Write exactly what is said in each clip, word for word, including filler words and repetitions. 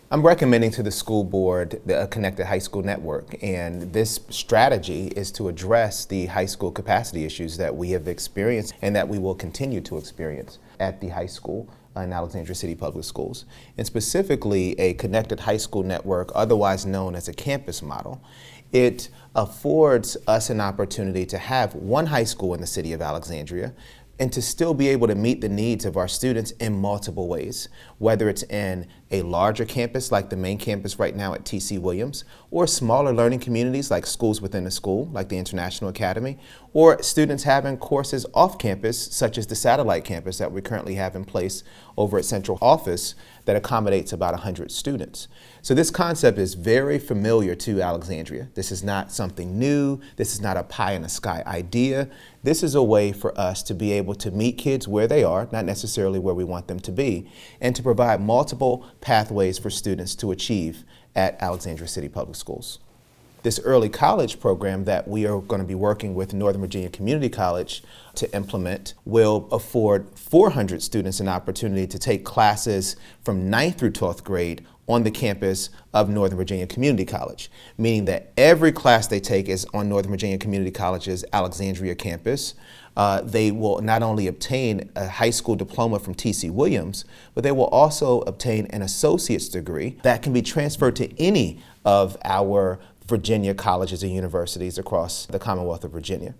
I'm recommending to the school board the Connected High School Network, and this strategy is to address the high school capacity issues that we have experienced and that we will continue to experience at the high school in Alexandria City Public Schools. And specifically, a Connected High School Network, otherwise known as a campus model. It affords us an opportunity to have one high school in the city of Alexandria and to still be able to meet the needs of our students in multiple ways, whether it's in a larger campus like the main campus right now at T C Williams, or smaller learning communities like schools within a school like the International Academy, or students having courses off campus such as the satellite campus that we currently have in place over at Central Office that accommodates about one hundred students. So this concept is very familiar to Alexandria. This is not something new. This is not a pie in the sky idea. This is a way for us to be able to meet kids where they are, not necessarily where we want them to be, and to provide multiple pathways for students to achieve at Alexandria City Public Schools. This early college program that we are going to be working with Northern Virginia Community College to implement will afford four hundred students an opportunity to take classes from ninth through twelfth grade on the campus of Northern Virginia Community College, meaning that every class they take is on Northern Virginia Community College's Alexandria campus. Uh, they will not only obtain a high school diploma from T C Williams, but they will also obtain an associate's degree that can be transferred to any of our Virginia colleges and universities across the Commonwealth of Virginia.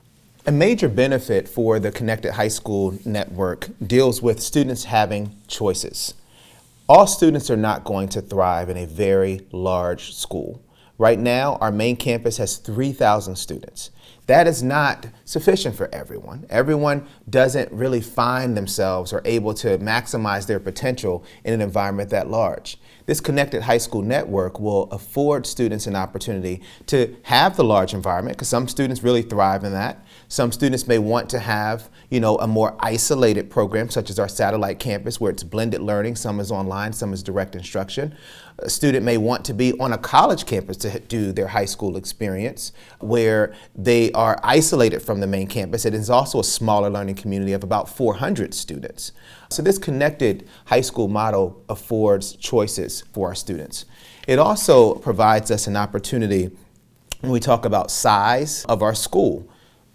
A major benefit for the Connected High School Network deals with students having choices. All students are not going to thrive in a very large school. Right now, our main campus has three thousand students. That is not sufficient for everyone. Everyone doesn't really find themselves or able to maximize their potential in an environment that large. This Connected High School Network will afford students an opportunity to have the large environment, because some students really thrive in that. Some students may want to have, you know, a more isolated program, such as our satellite campus, where it's blended learning. Some is online, some is direct instruction. A student may want to be on a college campus to do their high school experience, where they are isolated from the main campus. It is also a smaller learning community of about four hundred students. So this connected high school model affords choices for our students. It also provides us an opportunity when we talk about size of our school.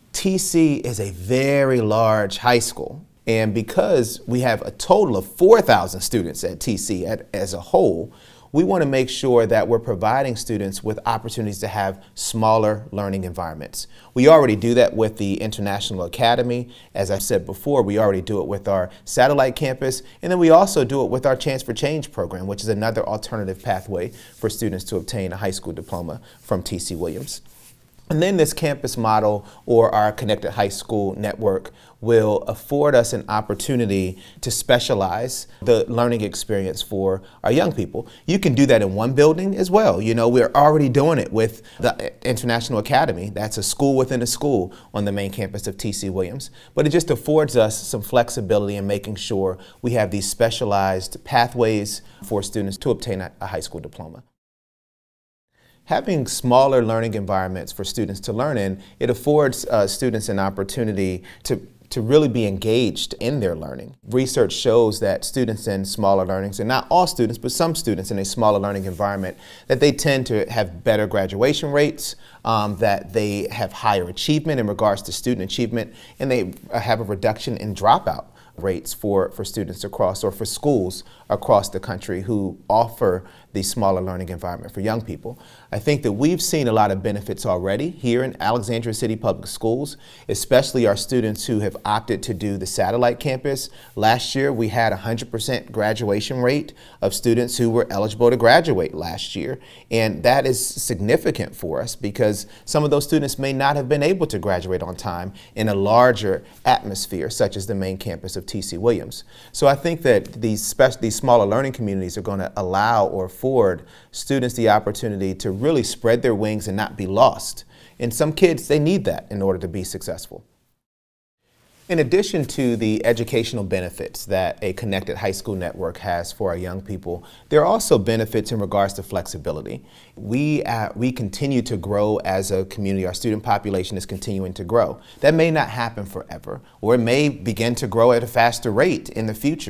T C is a very large high school, and because we have a total of four thousand students at T C at, as a whole, we want to make sure that we're providing students with opportunities to have smaller learning environments. We already do that with the International Academy. As I said before, we already do it with our satellite campus, and then we also do it with our Chance for Change program, which is another alternative pathway for students to obtain a high school diploma from T C Williams. And then this campus model, or our Connected High School Network, will afford us an opportunity to specialize the learning experience for our young people. You can do that in one building as well. You know, we're already doing it with the International Academy. That's a school within a school on the main campus of T C Williams. But it just affords us some flexibility in making sure we have these specialized pathways for students to obtain a, a high school diploma. Having smaller learning environments for students to learn in, it affords uh, students an opportunity to, to really be engaged in their learning. Research shows that students in smaller learnings, and not all students, but some students in a smaller learning environment, that they tend to have better graduation rates, um, that they have higher achievement in regards to student achievement, and they have a reduction in dropout rates for, for students across, or for schools across the country who offer the smaller learning environment for young people. I think that we've seen a lot of benefits already here in Alexandria City Public Schools, especially our students who have opted to do the satellite campus. Last year, we had a one hundred percent graduation rate of students who were eligible to graduate last year. And that is significant for us because some of those students may not have been able to graduate on time in a larger atmosphere, such as the main campus of T C Williams. So I think that these, special, these smaller learning communities are going to allow or afford students the opportunity to really spread their wings and not be lost. And some kids, they need that in order to be successful. In addition to the educational benefits that a connected high school network has for our young people, there are also benefits in regards to flexibility. We, uh, we continue to grow as a community. Our student population is continuing to grow. That may not happen forever, or it may begin to grow at a faster rate in the future.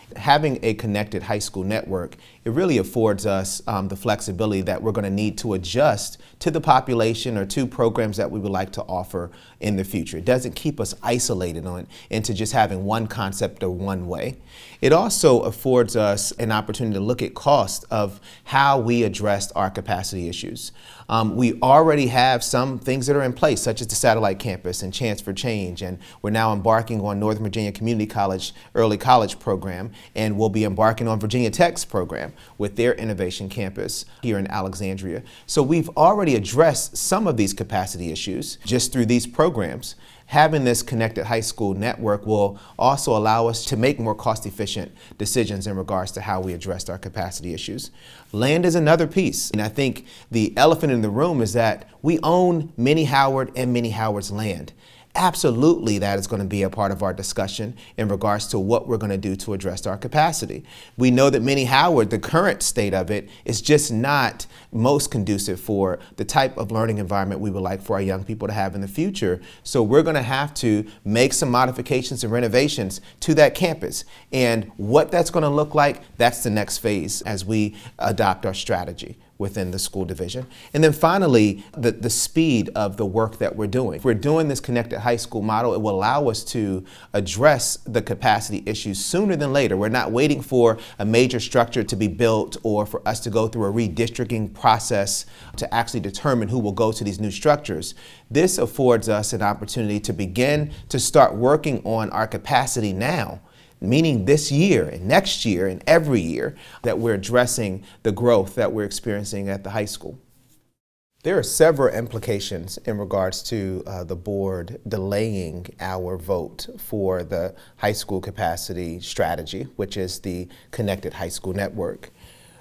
Having a connected high school network, it really affords us um, the flexibility that we're going to need to adjust to the population or to programs that we would like to offer in the future. It doesn't keep us isolated on into just having one concept or one way. It also affords us an opportunity to look at cost of how we addressed our capacity issues. Um, we already have some things that are in place, such as the satellite campus and Chance for Change, and we're now embarking on Northern Virginia Community College Early College program, and we'll be embarking on Virginia Tech's program with their innovation campus here in Alexandria. So we've already addressed some of these capacity issues just through these programs. Having this connected high school network will also allow us to make more cost-efficient decisions in regards to how we addressed our capacity issues. Land is another piece, and I think the elephant in the room is that we own Minnie Howard and Minnie Howard's land. Absolutely, that is going to be a part of our discussion in regards to what we're going to do to address our capacity. We know that Minnie Howard, the current state of it, is just not most conducive for the type of learning environment we would like for our young people to have in the future. So we're going to have to make some modifications and renovations to that campus. And what that's going to look like, that's the next phase as we adopt our strategy within the school division. And then finally, the, the speed of the work that we're doing. If we're doing this connected high school model, it will allow us to address the capacity issues sooner than later. We're not waiting for a major structure to be built or for us to go through a redistricting process to actually determine who will go to these new structures. This affords us an opportunity to begin to start working on our capacity now, meaning this year and next year and every year that we're addressing the growth that we're experiencing at the high school. There are several implications in regards to uh, the board delaying our vote for the high school capacity strategy, which is the Connected High School Network.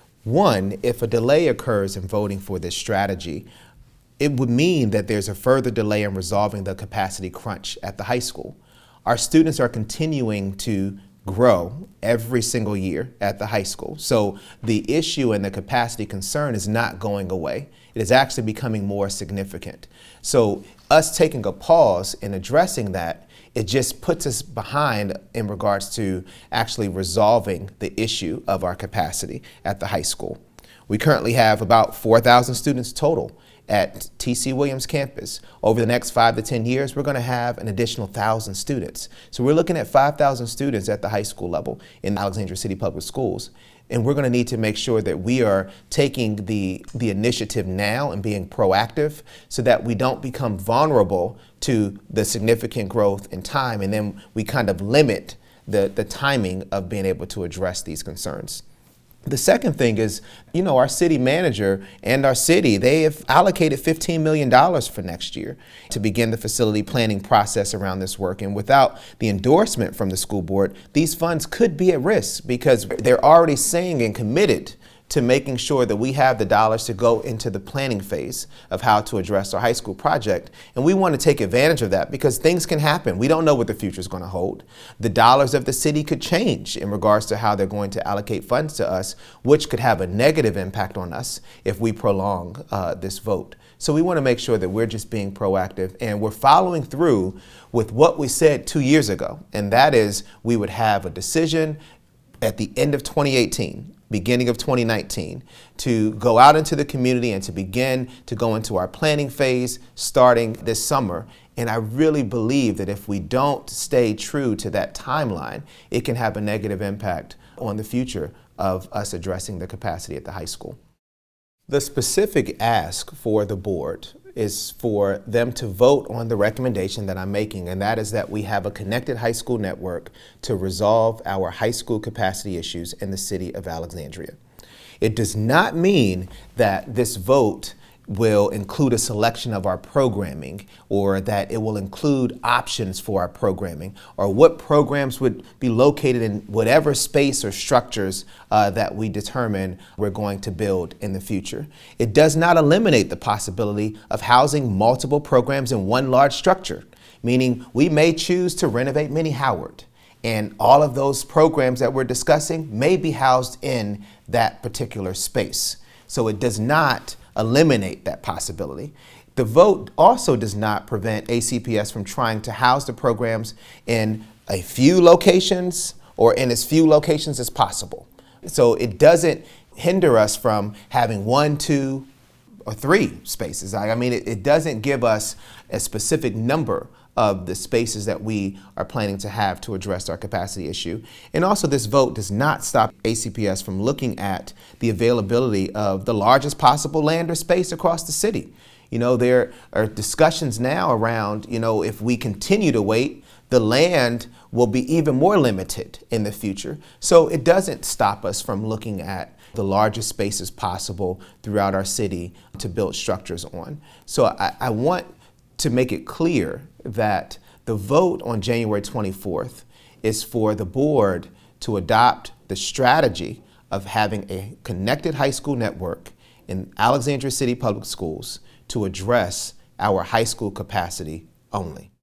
One, if a delay occurs in voting for this strategy, it would mean that there's a further delay in resolving the capacity crunch at the high school. Our students are continuing to grow every single year at the high school. So the issue and the capacity concern is not going away. It is actually becoming more significant. So us taking a pause in addressing that, it just puts us behind in regards to actually resolving the issue of our capacity at the high school. We currently have about four thousand students total at T C Williams campus. Over the next five to ten years, we're going to have an additional one thousand students. So we're looking at five thousand students at the high school level in Alexandria City Public Schools. And we're going to need to make sure that we are taking the, the initiative now and being proactive so that we don't become vulnerable to the significant growth in time, and then we kind of limit the, the timing of being able to address these concerns. The second thing is, you know, our city manager and our city, they have allocated fifteen million dollars for next year to begin the facility planning process around this work. And without the endorsement from the school board, these funds could be at risk because they're already saying and committed to making sure that we have the dollars to go into the planning phase of how to address our high school project. And we want to take advantage of that because things can happen. We don't know what the future is going to hold. The dollars of the city could change in regards to how they're going to allocate funds to us, which could have a negative impact on us if we prolong uh, this vote. So we want to make sure that we're just being proactive and we're following through with what we said two years ago. And that is we would have a decision at the end of twenty eighteen, beginning of twenty nineteen, to go out into the community and to begin to go into our planning phase starting this summer. And I really believe that if we don't stay true to that timeline, it can have a negative impact on the future of us addressing the capacity at the high school. The specific ask for the board is for them to vote on the recommendation that I'm making, and that is that we have a connected high school network to resolve our high school capacity issues in the city of Alexandria. It does not mean that this vote will include a selection of our programming or that it will include options for our programming or what programs would be located in whatever space or structures uh, that we determine we're going to build in the future. It does not eliminate the possibility of housing multiple programs in one large structure, meaning we may choose to renovate Minnie Howard, and all of those programs that we're discussing may be housed in that particular space. So it does not eliminate that possibility. The vote also does not prevent A C P S from trying to house the programs in a few locations or in as few locations as possible. So it doesn't hinder us from having one, two, or three spaces. I mean, it, it doesn't give us a specific number of the spaces that we are planning to have to address our capacity issue. And also, this vote does not stop A C P S from looking at the availability of the largest possible land or space across the city. You know, there are discussions now around, you know, if we continue to wait, the land will be even more limited in the future. So it doesn't stop us from looking at the largest spaces possible throughout our city to build structures on. So I, I want to make it clear that the vote on January twenty-fourth is for the board to adopt the strategy of having a connected high school network in Alexandria City Public Schools to address our high school capacity only.